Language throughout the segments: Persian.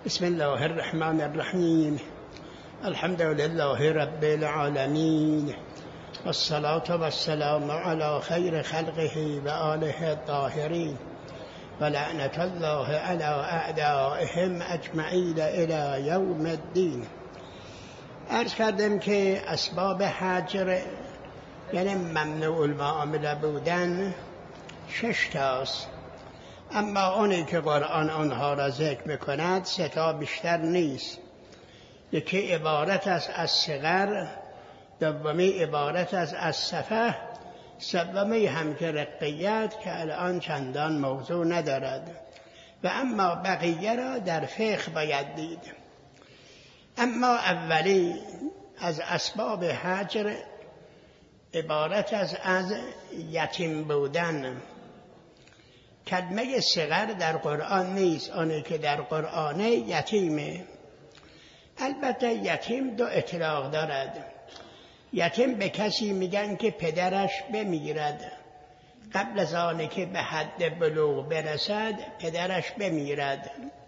بسم الله الرحمن الرحیم. الحمد لله رب العالمین والصلاة والسلام على خیر خلقه و آله الطاهرین و لعنة الله علی اعدائهم اجمعین الی یوم الدین. عرض کردم که اسباب هجر یعنی ممنوع المعامله بودن 6 تاست، اما اونی که قرآن آنها را ذکر میکند 3 تا بیشتر نیست. یکی عبارت است از صغر، دومی عبارت است از سفه، سومی هم که رقیت که الان چندان موضوع ندارد و اما بقیه را در فقه باید دید. اما اولی از اسباب هجر عبارت است از یتیم بودن. کلمه صغر در قرآن نیست، آنی که در قرآن یتیمه. البته یتیم 2 اطلاق دارد. یتیم به کسی میگن که پدرش بمیرد، قبل از آنی که به حد بلوغ برسد پدرش بمیرد.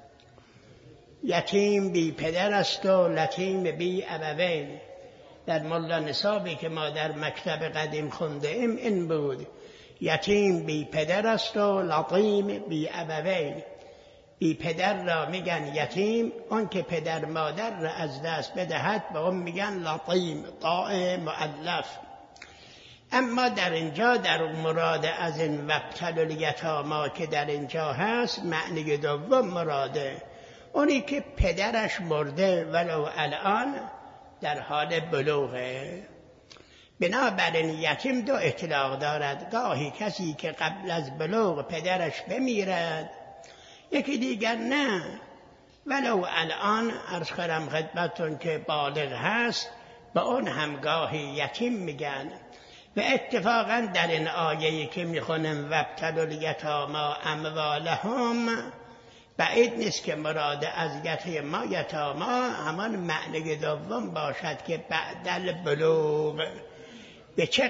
یتیم بی پدر است و لتیم بی ابوین. در ملا نصابی که ما در مکتب قدیم خونده ایم این بود: یتیم بی پدر است و لطیم بی ابوین. بی پدر را میگن یتیم، اون که پدر مادر را از دست بدهد به اون میگن لطیم، طاء مؤلف. اما در اینجا در مراد از این وابتلوا الیتامی که در اینجا هست، معنی دوم مراده اونی که پدرش مرده ولو الان در حال بلوغه. بنابراین یتیم 2 اطلاق دارد: گاهی کسی که قبل از بلوغ پدرش بمیرد، یکی دیگر نه ولو الان عرض کنم خدمتون که بالغ هست، به اون هم گاهی یتیم میگن. و اتفاقا در این آیه‌ای که میخونم وابتلوا الیتامی اموالهم، بعید نیست که مراد از یتیما یتاما همان معنی دوم باشد که بعد البلوغ. به چه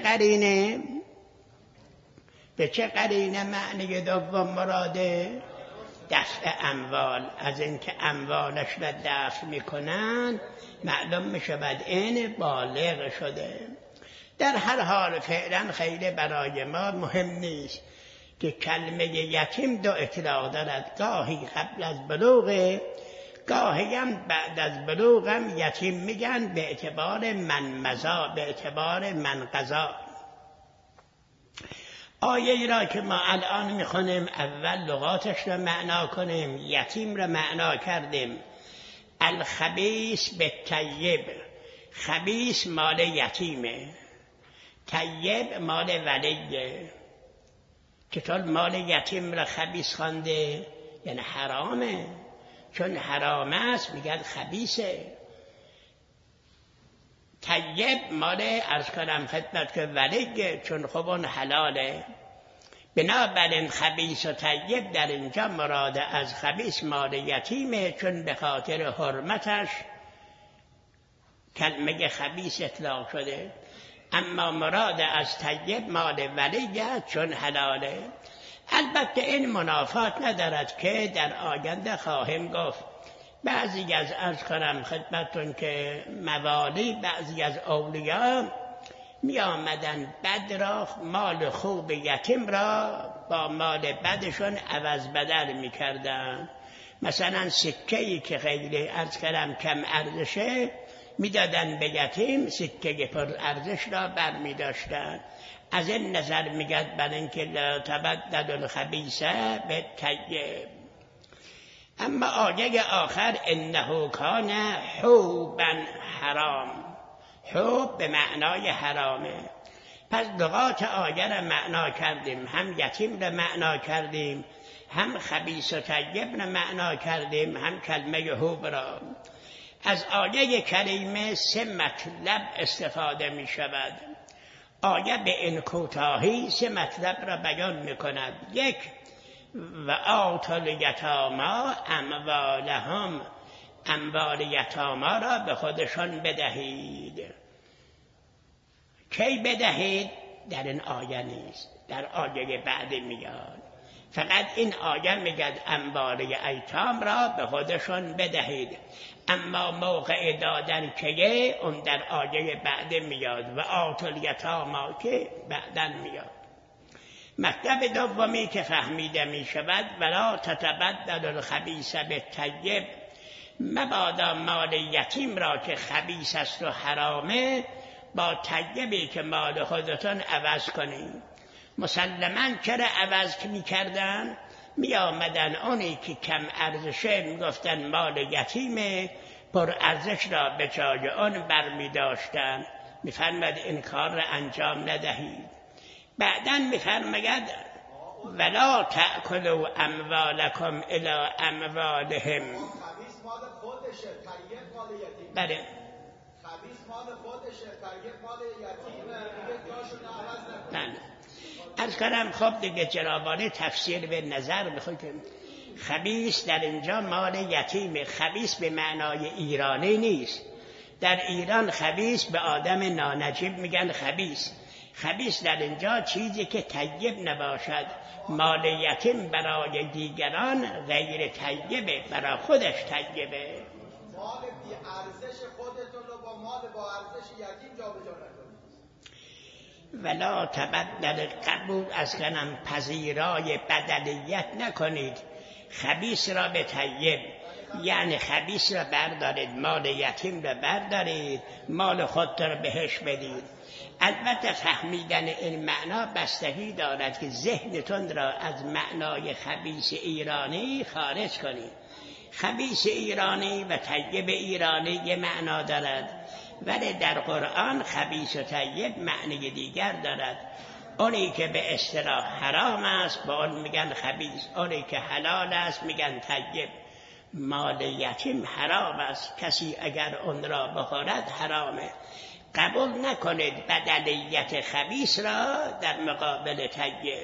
قرینه معنی دوم مراده؟ دفع اموال. از اینکه اموالش را دفع میکنن معلوم میشود این بالغ شده. در هر حال فعلا خیلی برای ما مهم نیست که کلمه یتیم 2 اطلاق دارد: گاهی قبل از بلوغ، گاهی هم بعد از بلوغ هم یتیم میگن به اعتبار من مضی، به اعتبار من قضا. آیه ای را که ما الان میخونیم اول لغاتش را معنا کنیم. یتیم را معنا کردیم الخبیث به طیب. خبیث مال یتیمه، طیب مال ولیه. چطور مال یتیم را خبیث خوانده؟ یعنی حرامه، چون حرام است میگن خبیثه. طیب مال عرض کنم خدمت که ولیه، چون خب اون حلاله. بنابراین خبیث و طیب در اینجا مراد از خبیث مال یتیمه، چون به خاطر حرمتش کلمه خبیث اطلاق شده. اما مراد از طیب مال ولیه، چون حلاله. البته این منافات ندارد که در آینده خواهیم گفت بعضی از عرض کنم خدمتون که موالی، بعضی از اولیاء می آمدن بد را، مال خوب یتیم را با مال بدشون عوض بدل می کردن. مثلا سکه‌ای که خیلی عرض کنم کم ارزشه می دادن به یتیم، سکه پر ارزش را بر می داشتن. از این نظر میگد بر اینکه لا تبدل الخبیث بالطیب. اما آیه آخر انه کان حوبا حرام. حوب به معنای حرامه. پس لغات آیه را معنا کردیم، هم یتیم را معنا کردیم، هم خبیث و طیب را معنا کردیم، هم کلمه حوب را. از آیه کریمه 3 مطلب استفاده می شود. آیه به این کوتاهی 3 مطلب را بیان می کند. 1 و آتوا الیتامی اموالهم، اموال یتاما را به خودشان بدهید. کی بدهید؟ در این آیه نیست، در آیه بعد میاد. فقط این آیه میگد اموال ایتام را به خودشون بدهید، اما موقع دادن که اون در آیه بعد میاد و آتوا الیتامی که بعدن میاد. مطلب دومی که فهمیده می شود ولا تتبدل الخبیث بالطیب، مبادا مال یتیم را که خبیث است و حرامه با طیبی که مال خودتون عوض کنید. مسلماً چرا عوض می کردن؟ می آمدن اونی که کم ارزشه می گفتن مال یتیمه، پر ارزش را به جای اون بر می داشتن. می فرمد این کار را انجام ندهید. بعداً می فرماید ولا تأکلوا اموالکم الی اموالهم. خبیث مال خودشه، طیب مال یتیم. بله. خبیث مال خودشه، طیب مال یتیمه، دیگه جاشو عوض نکنه. بله. از کنم خب دیگه جنابانه تفسیر به نظر بخوید. خبیث در اینجا مال یتیم، خبیث به معنای ایرانی نیست. در ایران خبیث به آدم نانجیب میگن خبیث. خبیث در اینجا چیزی که طیب نباشد. مال یتیم برای دیگران غیر طیبه، برای خودش طیبه. مال بی ارزش خودتون رو با مال با ارزش یتیم جابجا نکنید. ولا تبدل، قبول از کنم پذیرای بدلیت نکنید خبیث را به طیب، یعنی خبیث را بردارید، مال یتیم را بردارید، مال خود را بهش بدید. البته فهمیدن این معنا بستگی دارد که ذهنتون را از معنای خبیث ایرانی خارج کنید. خبیث ایرانی و طیب ایرانی یه معنا دارد، ولی در قرآن خبیث و طیب معنی دیگر دارد. اونی که به اصطلاح حرام است با اون میگن خبیث، اونی که حلال است میگن طیب. مال یتیم حرام است، کسی اگر اون را بخورد حرامه. قبول نکنید بدلیت خبیث را در مقابل طیب.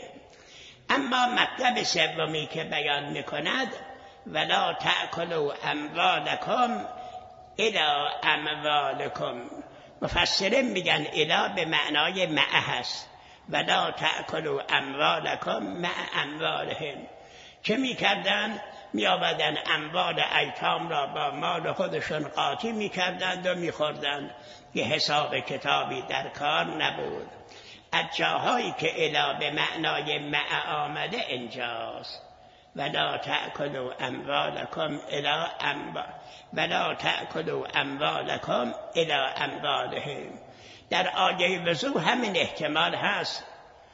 اما مطلب سومی که بیان میکند ولا تأکلوا اموالکم الی اموالکم، مفسرین میگن الی به معنای مع هست، ولا تأکلوا اموالکم مع اموالهم. چه میکردن؟ میآوردن اموال ایتام را با مال خودشون قاطی میکردند و میخوردند، یه حساب کتابی در کار نبود. از جاهایی که الی به معنای مع آمده اینجاست. ولا تأکلوا اموالکم الی ولا تأکلوا اموالکم الی اموالهم. در آیه وضوح همین احتمال هست.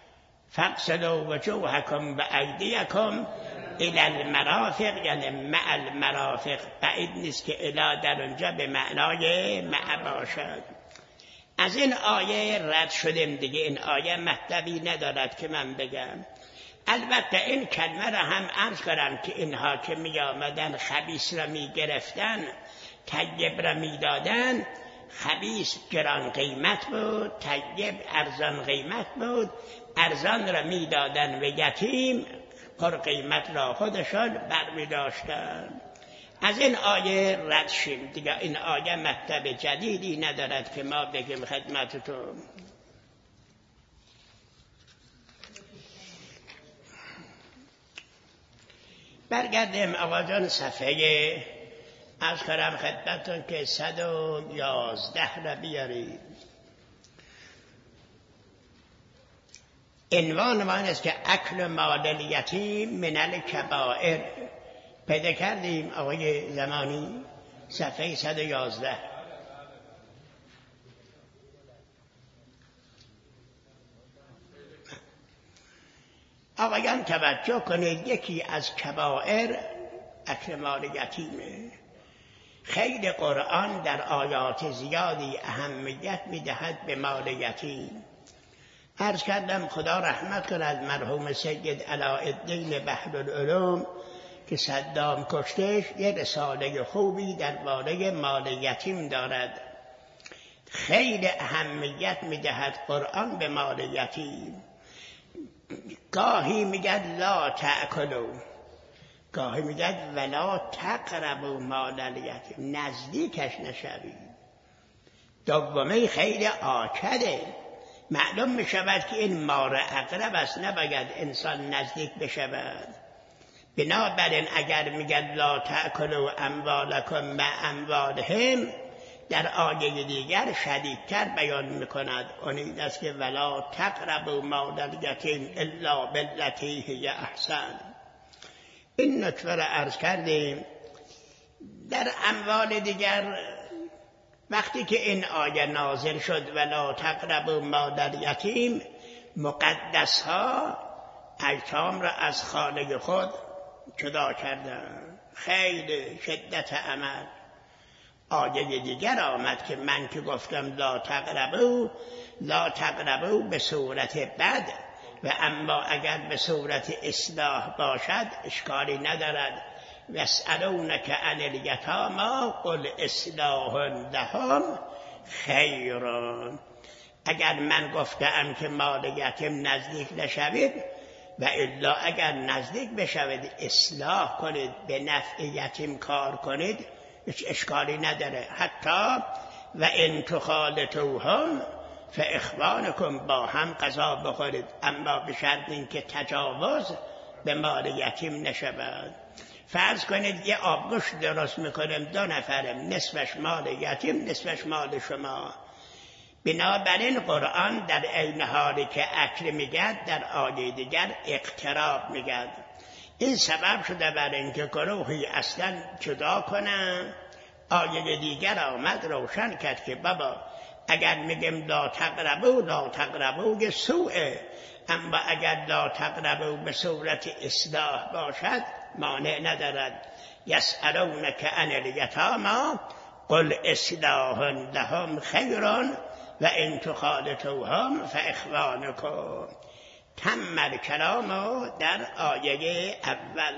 فاغسلوا وجوهکم و ایدیکم الی المرافق، یعنی مع المرافق. بعید نیست که الی در اونجا به معنای مع باشد. از این آیه رد شدیم دیگه. این آیه مطلبی ندارد که من بگم. البته این کلمه را هم عرض کنم که اینها که می آمدن خبیث را می گرفتن، طیب را می دادن. خبیث گران قیمت بود، طیب ارزان قیمت بود. ارزان را می دادن و یتیم پر قیمت را خودشان بر می داشتن. از این آیه رد شیم دیگه. این آیه مطلب جدیدی ندارد که ما بگیم خدمتتون. برگردیم آقا جان صفحه از کرم خدمتون که 111 را بیارید. عنوان ما است که اکل مال الیتیم من الکبائر. پیدا کردیم آقای زمانی؟ صفحه 111. آقایان توجه کنید، یکی از کبائر اکل مال یتیمه. خیلی قرآن در آیات زیادی اهمیت میدهد به مال یتیم. عرض کردم خدا رحمت کند مرحوم سید علاءالدین بحرالعلوم که صدام کشتش یه رساله خوبی درباره مال یتیم دارد. خیلی اهمیت میدهد قرآن به مال یتیم. گاهی میگد لا تأکلوا، گاهی میگد ولا تقربوا مال الیتیم، نزدیکش نشوید. دومی خیلی آکده، معلوم می شود که این مار عقرب است، نباید انسان نزدیک بشود. بنابراین اگر میگن لا تأکلوا اموالکم مع اموالهم، در آیه دیگر شدیدتر بیان میکند. اون این است که ولا تقربوا مال الیتیم الا بالتی هی احسن. این نکته را عرض کردیم. در اموال دیگر وقتی که این آیه نازل شد ولا تقربوا مال الیتیم، مقدس ها ایتام را از خانه خود جدا کردن. خیلی شدت عمل. آیه دیگر آمد که من که گفتم لا تقربوا به صورت بد، و اما اگر به صورت اصلاح باشد اشکالی ندارد. یسألونک عن الیتامی قل اصلاح لهم خیر. اگر من گفتم که مال یتیم نزدیک نشوید، و الا اگر نزدیک بشوید اصلاح کنید، به نفع یتیم کار کنید، هیچ اشکالی نداره. حتی و ان تخالطوهم فاخوانکم، با هم غذا بخورید، اما به شرط اینکه تجاوز به مال یتیم نشود. فرض کنید یه آبگوشت درست میکنیم، 2 نفریم، نصفش مال یتیم نصفش مال شما. بنابراین قرآن در عین حالی که اکل میگد، در آیه دیگر اقتراب میگد. این سبب شده برای اینکه گروهی اصلا جدا کنن. آیه دیگر آمد روشن کرد که بابا اگر میگم لا تقربوا یه سوءه، اما اگر لا تقربوا به صورت اصلاح باشد مانع ندارد. یسألونک عن الیتامی قل اصلاح لهم خیر و ان تخالطوهم فاخوانکم. تم الکلام در آیه اول.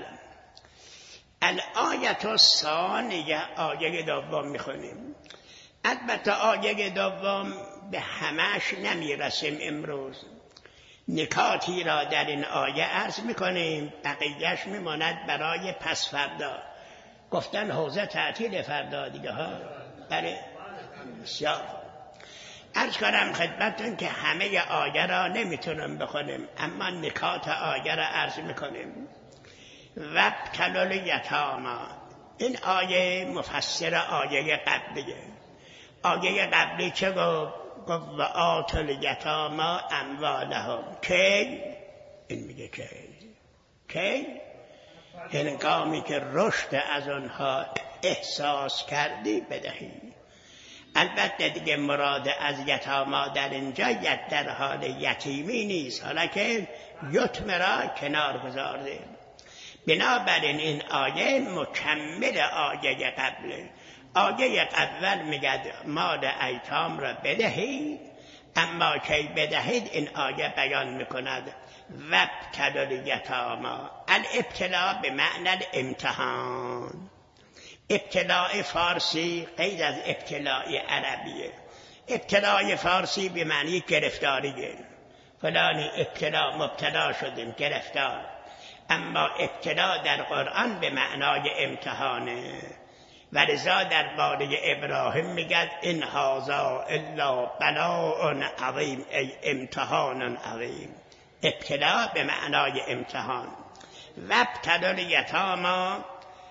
الآیه الثانیه، آیه دوم میخونیم. البته آیه دوم به همش نمیرسیم امروز. نکاتی را در این آیه عرض میکنیم، بقیهش میماند برای پس فردا. گفتن حوزه تعطیل فردا دیگه ها. بله بسیار. عرض کنم خدمتتون که همه آیه را نمیتونم بخونیم، اما نکات آیه را عرض میکنیم. وابتلوا الیتامی، این آیه مفسر آیه قبلیه. آیه قبلی چه گفت؟ گفت و آتوا الیتامی اموالهم. کی؟ این میگه کی؟ هنگامی که رشد از آنها احساس کردی بدهی. البته دیگه مراد از یتاما در اینجا در حال یتیمی نیست، حالا که یتم را کنار گذارده. بنابراین این آیه مکمل آیه قبله. آیه اول میگه مال ایتام را بدهید، اما کی بدهید این آیه بیان میکند وابتلوا الیتامی. الابتلاء به معنی الامتحان. ابتلاء فارسی غیر از ابتلاء عربیه. ابتلاء فارسی به معنی گرفتاریه. فلانی ابتلا، مبتلا شدیم، گرفتار. اما ابتلا در قرآن به معنای امتحانه. ولذا در باره ابراهیم میگد این هذا الا بلاء عظیم، ای امتحان عظیم. ابتلا به معنای امتحان. وابتلوا الیتامی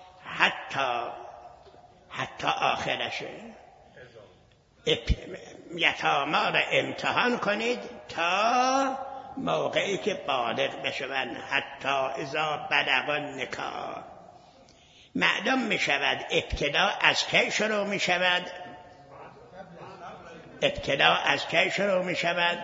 حتی آخرشه. یتاما را امتحان کنید تا موقعی که بالغ بشوند، حتی اذا بلغوا النکاح. معلوم می شود ابتدا از کی شروع می شود؟ ابتدا از کی شروع می شود؟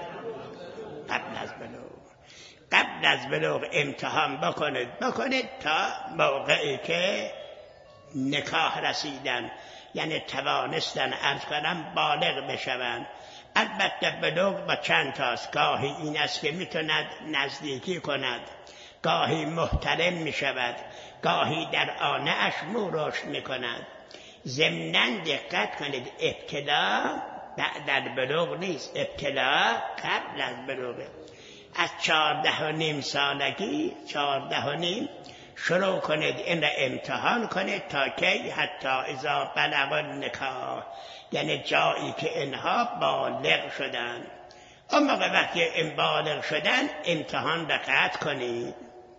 قبل از بلوغ امتحان بکنید تا موقعی که نکاح رسیدن، یعنی توانستن عرض کنم بالغ بشوند. البته بلوغ با چند تاست. گاهی این است که میتوند نزدیکی کند، گاهی محتلم می شود، گاهی در آنه اش مو رشد می کند. ضمناً دقت کنید ابتلا بعد از بلوغ نیست، ابتلا قبل از بلوغه. از 14.5 سالگی 14.5 شروع کنید این را امتحان کنید تا که حتی اذا بلغوا النکاح، یعنی جایی که اینها بالغ شدن. اون موقع وقتی این بالغ شدن امتحان را قطع کنید،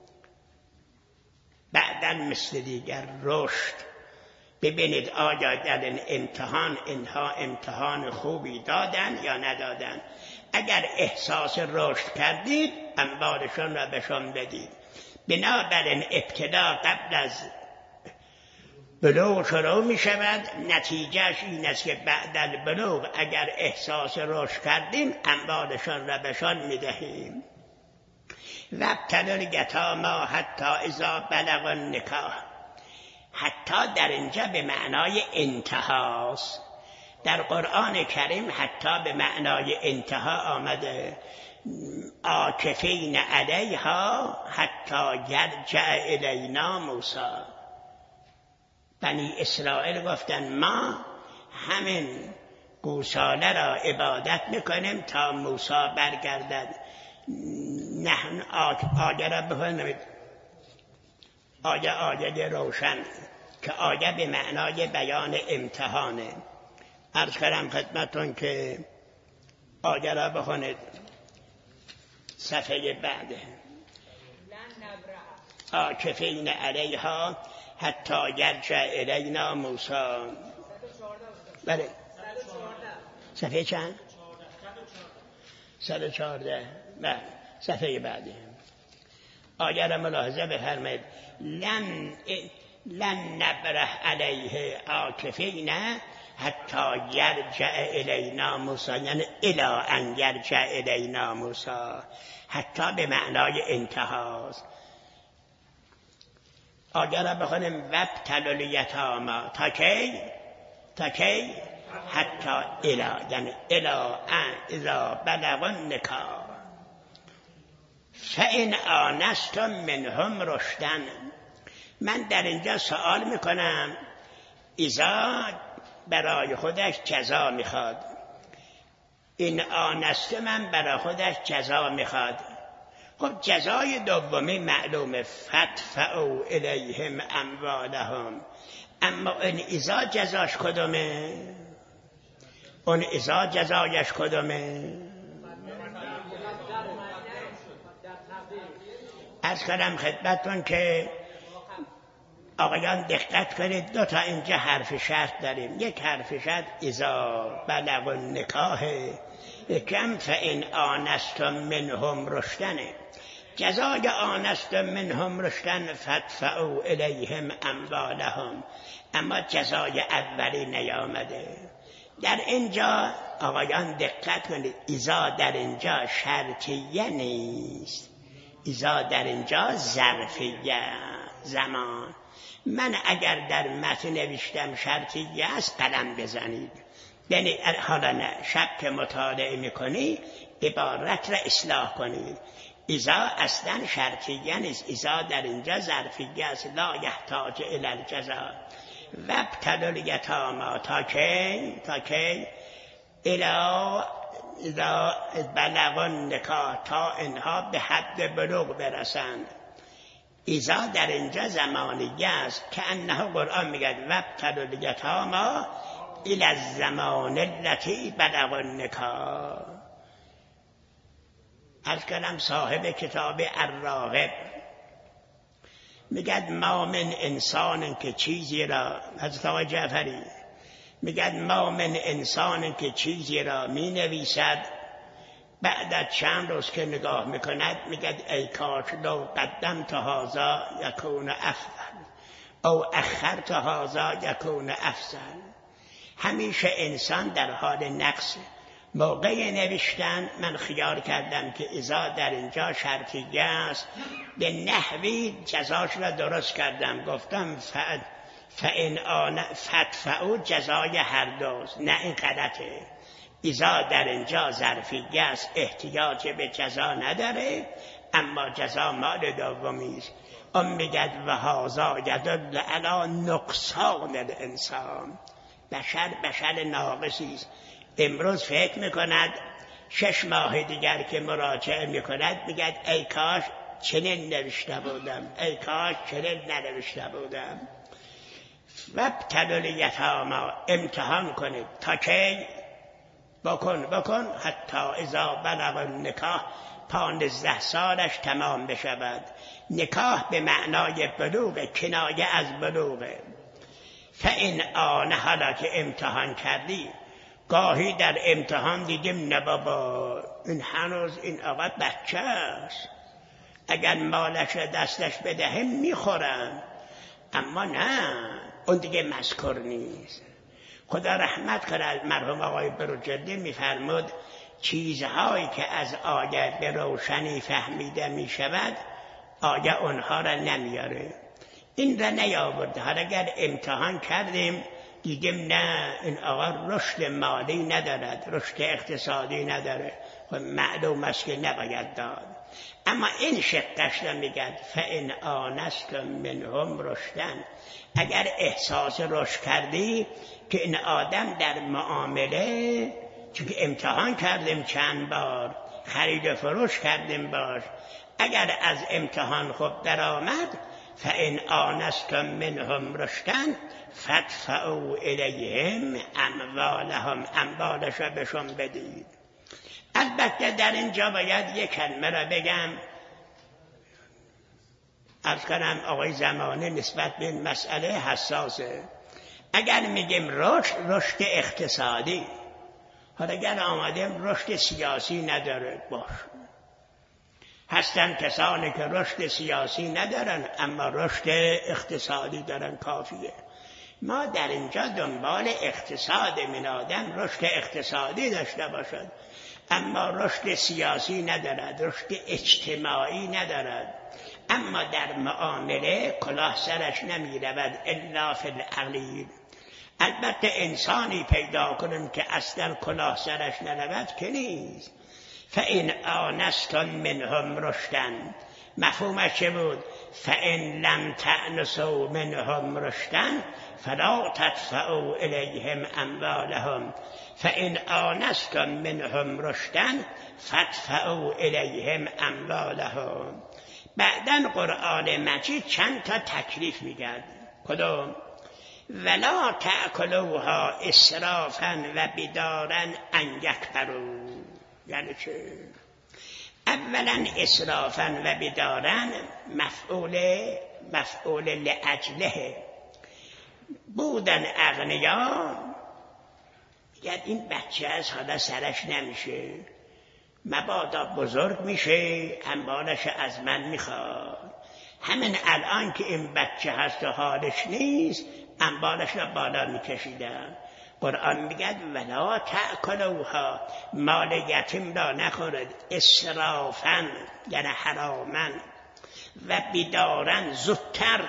بعداً مثل دیگر رشد ببینید آیا در این امتحان اینها امتحان خوبی دادن یا ندادن. اگر احساس رشد کردید اموالشون را بهشون بدید. بنابراین ابتدا قبل از بلوغ شروع می شود، نتیجهش این است که بعد از بلوغ اگر احساس رشد کردیم اموالشون را بهشون می دهیم. وابتلوا الیتامی حتی اذا بلغوا النکاح. حتی در اینجا به معنای انتهاست. در قرآن کریم حتی به معنای انتها آمده. عاکفین علیها حتی یرجع الینا موسی. بنی اسرائیل گفتن ما همین گوساله را عبادت میکنیم تا موسی برگردد. نحن آیه را بخونید، آیه روشن که آیه به معنای بیان امتحانه. عرض کردم خدمتون که آیه را بخونید، صفحه بعده. عاکفین علیها حتی یرجع الینا موسی. بله صفحه چند؟ 114. بله صفحه بعده. آیه را ملاحظه بفرمایید. لن نبرح علیه عاکفین حتی یرجع الینا موسی، یعنی الی ان یرجع الینا موسی. حتی به معنای انتهاست. آیه را بخونیم. وابتلوا الیتامی تا کی حتی الی، یعنی الی ان اذا بلغوا النکاح فإن آنستم منهم رشدا. من در اینجا سوال میکنم، اذا برای خودش جزا میخواد، این آنسته من برای خودش جزا میخواد. خب جزای دومی معلومه، فادفعوا الیهم اموالهم. اما این اذا جزاش کدومه؟ اون اذا جزایش کدومه؟ عرض کنم خدمتون که آقایان دقت کنید، دو تا اینجا حرف شرط داریم. یک حرف شرط اذا بلغوا النکاح، یکم فإن آنستم منهم رشدنه. جزای آنستم منهم رشدن فادفعوا الیهم اموالهم. اما جزای اولی نیامده. در اینجا آقایان دقت کنید، اذا در اینجا شرطیه نیست، اذا در اینجا ظرفیه، زمان. من اگر در متن نوشتم شرطیه است قلم بزنید. یعنی حالا نه، شب که مطالعه میکنی عبارت را اصلاح کنید. اذا اصلا شرطیه نیست، اذا در اینجا ظرفیه است. لا یحتاج الی الجزاء. وابتلوا الیتامی تا کی اذا بلغوا النکاح، تا اینها به حد بلوغ برسند. اذا در اینجا زمانیه است که انه قرآن میگه وابتلوا الیتامی الی الزمان التی بلغوا النکاح. از کلام صاحب کتاب الراغب میگه ما من انسان که چیزی را، حضرت آقای جعفری میگه ما من انسان که چیزی را می نویسد، بعد از چند روز که نگاه میکند میگه ای کاش لو قدمت هذا یکون افضل او اخرت هذا یکون افضل. همیشه انسان در حال نقص. موقع نوشتن من خیال کردم که اذا در اینجا شرطیه است، به نحوی جزاش را درست کردم، گفتم فادفعوا جزای هر دوست. نه، این غلطه. اذا در اینجا ظرفیه است، احتیاج به جزا نداره، اما جزا مال دومی است. اون میگد و هذا یدل علی نقصان الانسان. بشر ناقصی است. امروز فکر میکند 6 ماه دیگر که مراجعه میکند میگد ای کاش چنین نوشته بودم، ای کاش چنین ننوشته بودم. وابتلوا الیتامی، امتحان کنید. تا کی؟ بکن حتی اذا بلغ النکاح 15 سالش تمام بشود. نکاح به معنای بلوغ، کنایه از بلوغه. فإن آن، حالا که امتحان کردی، گاهی در امتحان دیدیم نه بابا این هنوز این آقا بچه است، اگر مالش دستش بدهیم میخورن، اما نه اون دیگه مذکور نیست. خدا رحمت کنه مرحوم آقای بروجردی میفرمود چیزهایی که از آیه به روشنی فهمیده میشود آیه اونها را نمیاره، این را نیاورده. حالا اگر امتحان کردیم دیدیم نه این آقا رشد مالی ندارد، رشد اقتصادی نداره، معلوم است که نباید داد. اما این شقش را میگن فإن آنستم منهم رشدن، اگر احساس رشد کردی که این آدم در معامله، چون امتحان کردیم چند بار، خرید و فروش کردیم باش، اگر از امتحان خوب درآمد فإن آنستم منهم رشدن فادفعوا الیهم اموالهم، اموالش را بهشون بدید. البته در اینجا باید یک کلمه را بگم، عرض کنم آقای زمانه نسبت به این مسئله حساسه. اگر میگیم رشد اقتصادی، حالا اگر آمدیم رشد سیاسی نداره باش، هستن کسانی که رشد سیاسی ندارن اما رشد اقتصادی دارن، کافیه. ما در اینجا دنبال اقتصاد من آدم رشد اقتصادی داشته باشد، اما رشد سیاسی ندارد، رشد اجتماعی ندارد. اما در معامله کلاه سرش نمی رود الا فی العقلیل. البته انسانی پیدا کنیم که اصلا کلاه سرش نرود که نیست. فإن آنستم منهم رشدن، مفهومش چه بود؟ فإن لم تأنسوا منهم رشدن فلا تدفعوا الیهم اموالهم فإن آنستم منهم رشدن فادفعوا الیهم اموالهم. بعدن قرآن مجید چند تا تکلیف میگه. کدوم؟ ولا تأکلوها اسرافا و بدارا ان یکبروا. یعنی چه؟ اولا اسرافا و بدارا مفعول لاجله. بودن اغنیا میگن این بچه از حالا سرش نمیشه، مبادا بزرگ میشه اموالش از من میخواد. همین الان که این بچه هست و حالش نیست اموالش را بالا میکشیدن. قرآن میگه ولا تأکلوها، مال یتیم را نخورد، اسرافا یعنی حراما، و بدارن زودتر،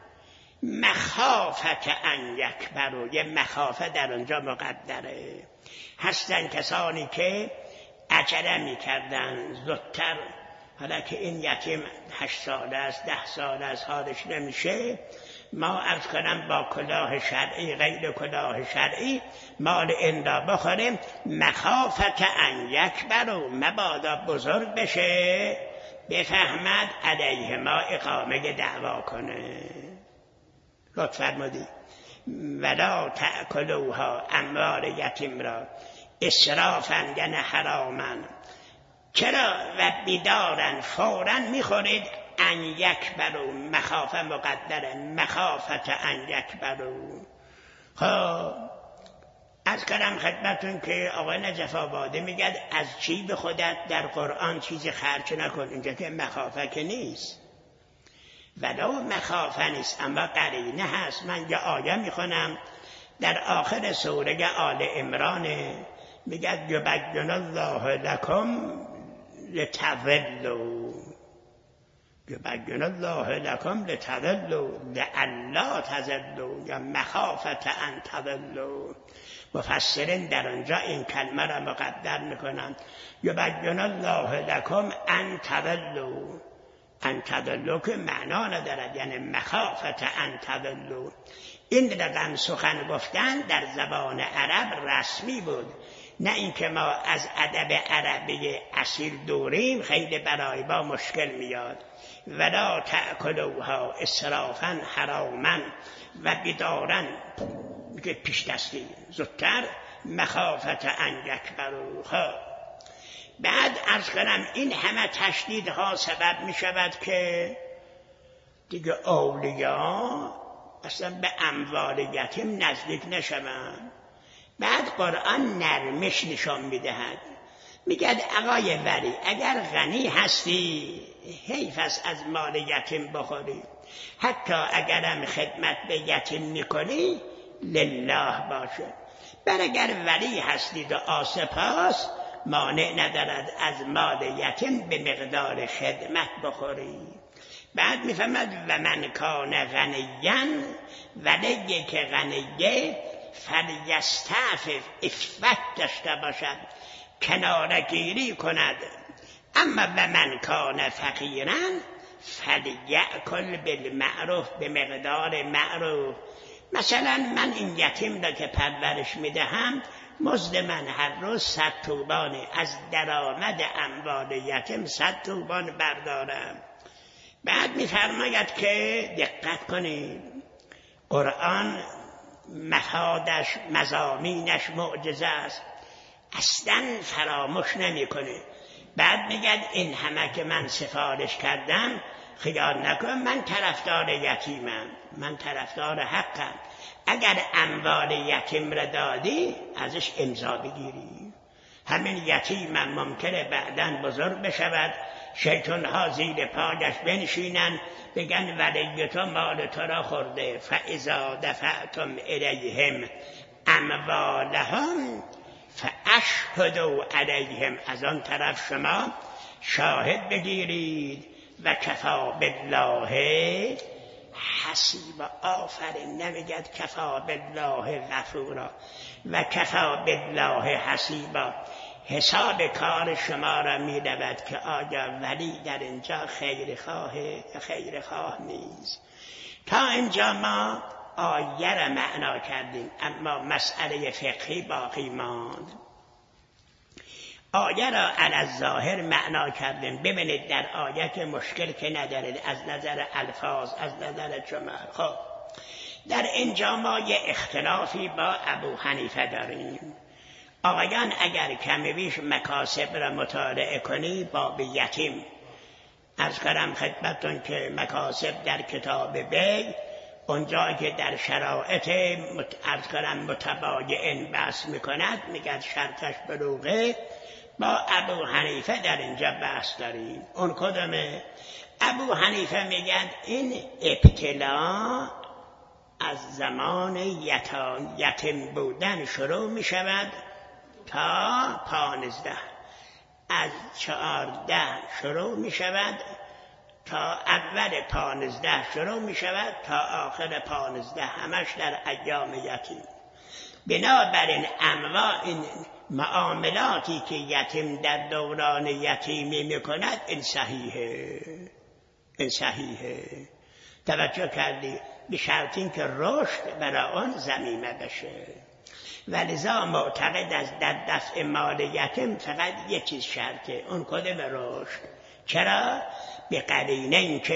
مخافت ان یکبروا، یه مخافت در اونجا مقدره. هستن کسانی که عجله میکردن زودتر، حالا که این یتیم 8 ساله است 10 ساله است حالش نمیشه، ما عرض کنم با کلاه شرعی غیر کلاه شرعی مال این را بخوریم، مخافت ان یکبروا، مبادا بزرگ بشه بفهمد علیه ما اقامه دعوا کنه. لطف فرمودی ولا تأکلوها، اموال یتیم را، اسرافا یعنی حراما. چرا؟ و بدارن، فوراً میخورید، ان یکبروا، مخافه مقدره، مخافت ان یکبروا. خب از کنم خدمتون که آقای نجف آبادی میگه از جیب خودت در قرآن چیزی خرج نکن. اینجا که مخافه که نیست، ولو مخافه نیست اما قرینه هست. من یه آیه میخونم در آخر سوره آل عمران، میگه یبین الله لکم لتضلوا، یبین الله لکم لتضلوا لئلا تضلوا، یا مخافت ان تضلوا. مفسرین در آنجا این کلمه را مقدر میکنن یبین الله لکم ان تضلوا. ان تضلوا که معنا ندارد، یعنی مخافت ان تضلوا. این رقم سخن گفتن در زبان عرب رسمی بود، نه اینکه ما از ادب عربی اصیل دوریم خیلی برای ما مشکل میاد. ولا تأکلوها اسرافا حراما و بدارن، میگه پیش دستی زودتر، مخافت ان یکبروا. بعد عرض کنم این همه تشدیدها سبب می شود که دیگه اولیاء اصلا به اموال یتیم نزدیک نشوند. بعد قرآن نرمش نشان می دهد، میگه آقای ولی اگر غنی هستی حیف است از مال یتیم بخوری، حتی اگرم خدمت به یتیم میکنی لله باشه. بر اگر ولی هستید و آسپاس مانع ندارد از مال یتیم به مقدار خدمت بخوری. بعد میفهمد و من کان غنیًا، ولی که غنیه فلیستعفف، عفت داشته باشد، کنارگیری کند. اما و من کان فقیرا فلیأکل بالمعروف، به مقدار معروف. مثلا من این یتیم را که پرورش میدهم مزد من هر روز 100 توبانه، از درآمد اموال یتیم 100 توبان بردارم. بعد میفرماید که دقت کنید قرآن مفادش مضامینش معجزه است، اصلا فراموش نمیکنه. بعد میگه این همه که من سفارش کردم خیال نکن من طرفدار یتیمم، من طرفدار حقم. اگر اموال یتیم را دادی ازش امضا بگیری. همین یتیمم ممکنه بعداً بزرگ بشود، شیطان‌ها زیر پایش بنشینن بگن ولی تو مال تو را خورده، فاذا دفعتم الیهم اموالهم فاشهدوا علیهم. از آن طرف شما شاهد بگیرید و کفا بالله حسیبا. آفرین، نمیگد کفا بالله غفورا و کفا بالله حسیبا. حساب کار شما را می رود که آیا ولی در اینجا خیرخواه یا خیرخواه نیست. تا اینجا ما آیه را معنا کردیم، اما مسئله فقهی باقی ماند. آیه را علی الظاهر معنا کردیم. ببینید در آیه که مشکل که ندارید از نظر الفاظ، از نظر جمل. خب در اینجا ما یه اختلافی با ابو حنیفه داریم. آقایان اگر کمی بیش مکاسب را مطالعه کنی باب یتیم، عرض کردم خدمتتون که مکاسب در کتاب بی اونجا که در شرایط عرض کردم متباین بحث میکند میگه شرطش بلوغه. با ابو حنیفه در اینجا بحث داریم. اون کدومه؟ ابو حنیفه میگن این ابتلا از زمان یتیم بودن شروع میشود تا 15، از 14 شروع می شود تا اول 15 شروع می شود تا آخر 15، همش در ایام یتیم. بنابراین انواع این معاملاتی که یتیم در دوران یتیمی می کند این صحیحه، این صحیحه. توجه کردی؟ به شرط این که رشد برای آن زمینه بشه. ولذا معتقد از در دفع مال یتیم فقط یک چیز شرطه، اون کدوم رشد. چرا؟ به قرینه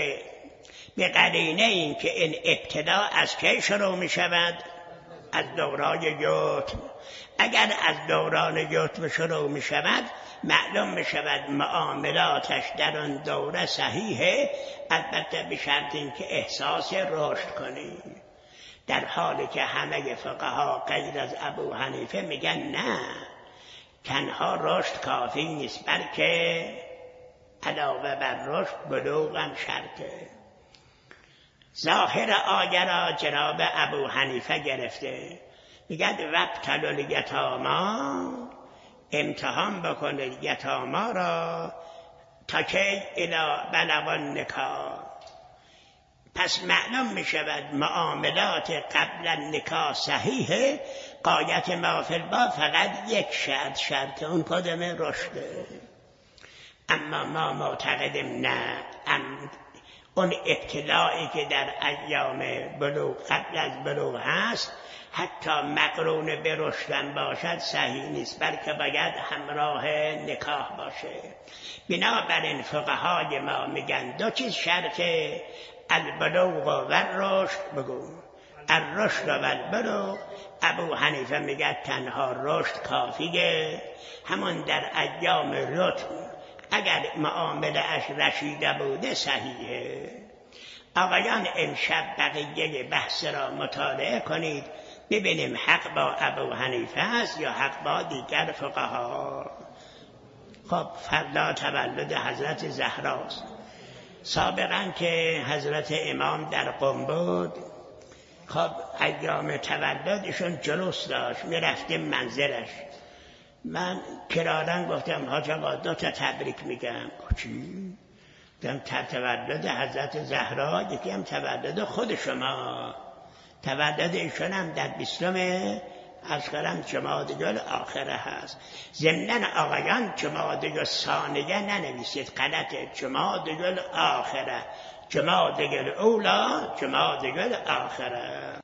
این که این ابتدا از کی شروع می شود؟ از دوران یتم. اگر از دوران یتم شروع می شود معلوم می شود معاملاتش در آن دوره صحیحه، البته به شرط این که احساس رشد کنیم. در حالی که همه فقها غیر از ابو حنیفه میگن نه، تنها رشد کافی نیست، بلکه علاوه بر رشد بلوغ هم شرطه. ظاهر آیه را جناب ابو حنیفه گرفته، میگه وابتلوا الیتامی، امتحان بکنید یتاما را تا که الی بلغ النکاح. پس معلوم می شود معاملات قبل النکاح صحیحه. غایت ما فی الباب فقط یک شرط اون کدوم رشده. اما ما معتقدیم نه، اون ابتلاعی که در ایام بلوغ قبل از بلوغ هست حتی مقرون به رشدن باشد صحیح نیست، بلکه باید همراه نکاح باشه. بنابراین فقهای ما میگن دو چیز شرطه، البلوغ و الرشد. بگو الرشد و البلوغ. ابو حنیفه میگه تنها رشد کافیه، همون در ایام لطف اگر معامله اش رشیده بوده صحیحه. آقایان امشب بقیه بحث را مطالعه کنید ببینیم حق با ابو حنیفه است یا حق با دیگر فقها. خب فردا تولد حضرت زهراست. سابقا که حضرت امام در قم بود، خب ایام تولدشون جلوس داشت، میرفتیم منزلش. من کرارن گفتم حاج آقا 2 تا تبریک میگم. چی؟ گفتم تولد حضرت زهرا، یکی هم تولد خود شما. تولد ایشون هم در 20 از خرم جمادی الاخره هست. ضمناً آقایان جمادی الثانیه ننویسید، غلطه. جمادی الاخره، جمادی الاولا، جمادی الاخره.